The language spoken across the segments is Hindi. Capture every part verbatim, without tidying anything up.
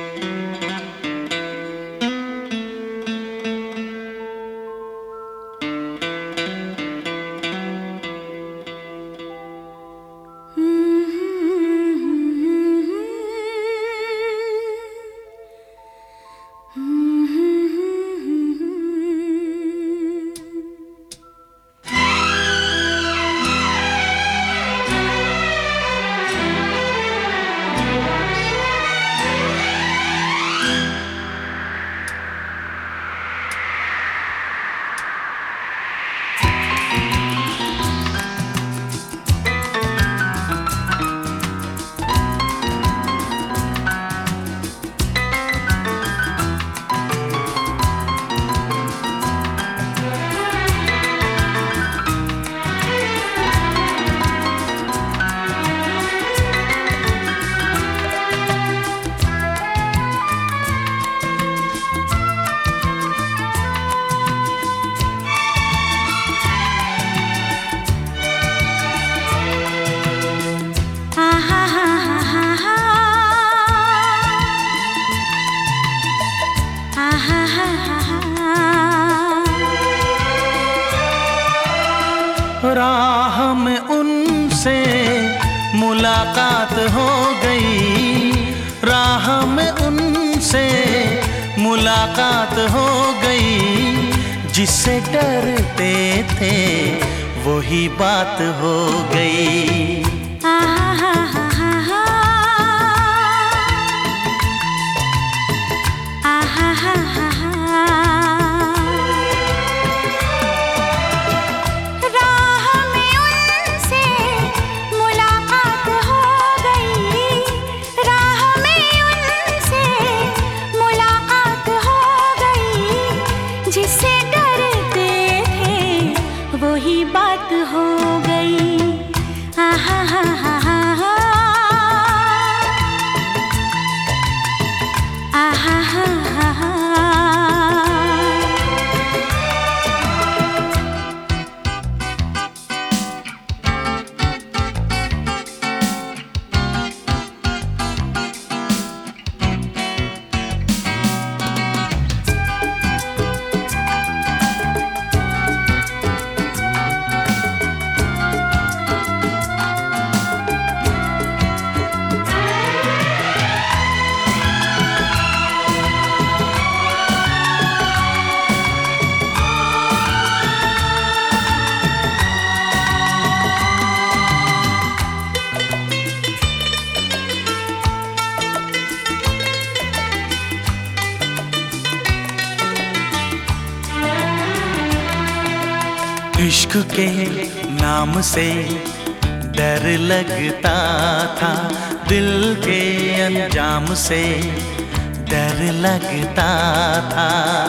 राह में उनसे मुलाकात हो गई, राह में उनसे मुलाकात हो गई। जिससे डरते थे वही बात हो गई। जिससे डरते थे वही बात हो गई। आहा हा हा हा हा, आहा हा हा हा। इश्क के नाम से डर लगता था, दिल के अंजाम से डर लगता था।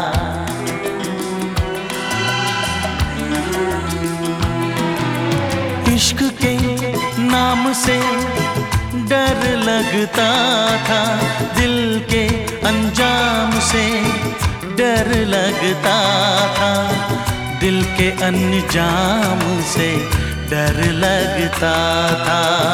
इश्क के नाम से डर लगता था, दिल के अंजाम से डर लगता था। दिल के अंजाम से डर लगता था।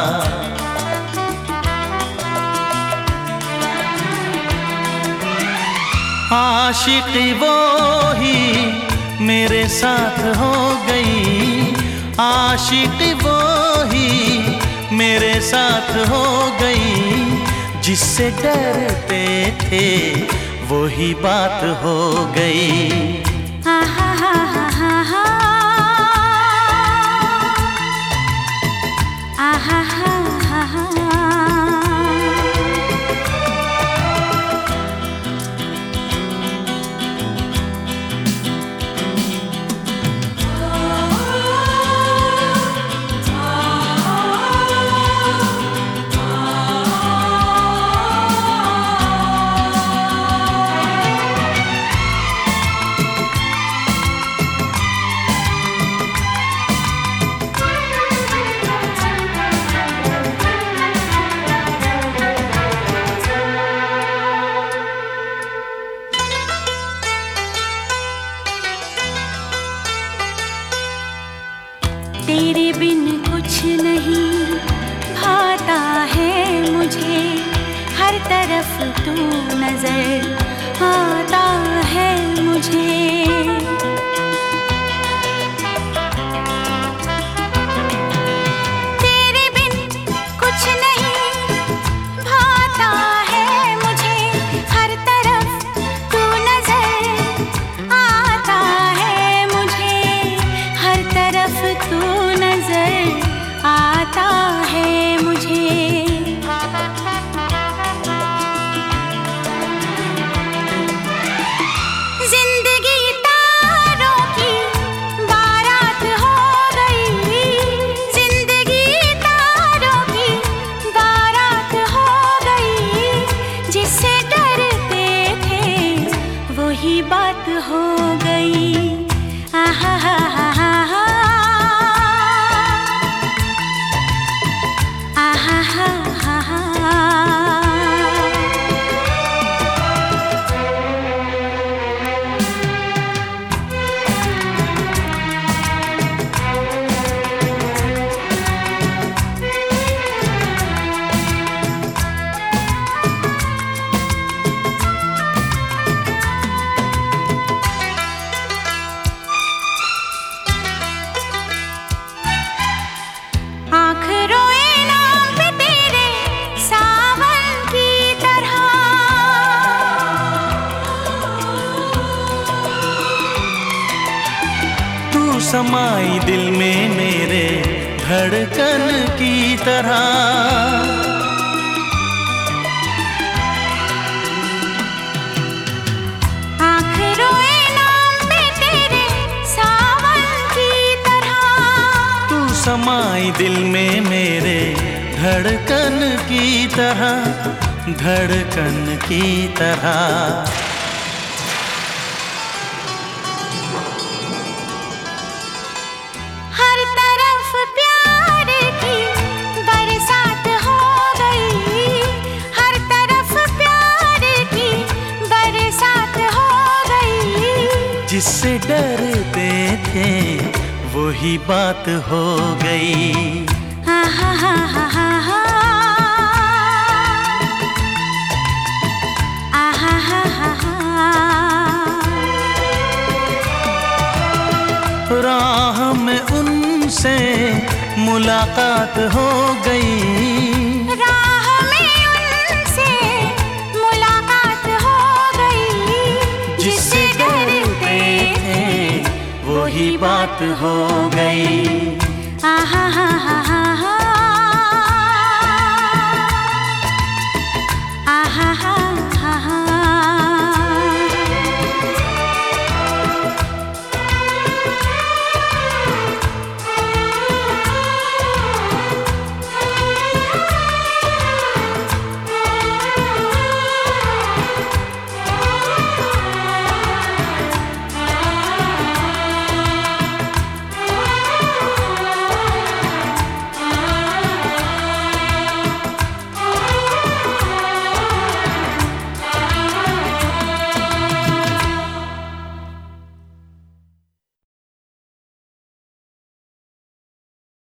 आशिकी वो ही मेरे साथ हो गई, आशिकी वो ही मेरे साथ हो गई। जिससे डरते थे वही बात हो गई। आहा हा हा हा हा, आहा हा हा हा। तरफ तू नजर आता है मुझे। तेरे बिन कुछ नहीं भाता है मुझे, हर तरफ तू नजर आता है मुझे, हर तरफ तू नजर आता है मुझे। जिंदगी तारों की बारात हो गई, जिंदगी तारों की बारात हो गई, जिससे डरते थे वही बात हो गई। आहा हा हा हा हा, आहा हा हा हा। आँख रोए नाम पे तेरे सावन की तरह, तू समाई दिल में मेरे धड़कन की तरह। आँख रोए नाम पे तेरे सावन की तरह, तू समाई दिल में मेरे धड़कन की तरह, धड़कन की तरह। हर तरफ प्यार की बरसात हो गई, हर तरफ प्यार की बरसात हो गई, जिससे डरते थे वही बात हो गई। आहा हा हा हा हा, आहा हा हा हा। राह में उनसे मुलाकात हो गई, राह में उनसे मुलाकात हो गई, जिससे डरते थे वही बात हो गई। आहा हा हा हा।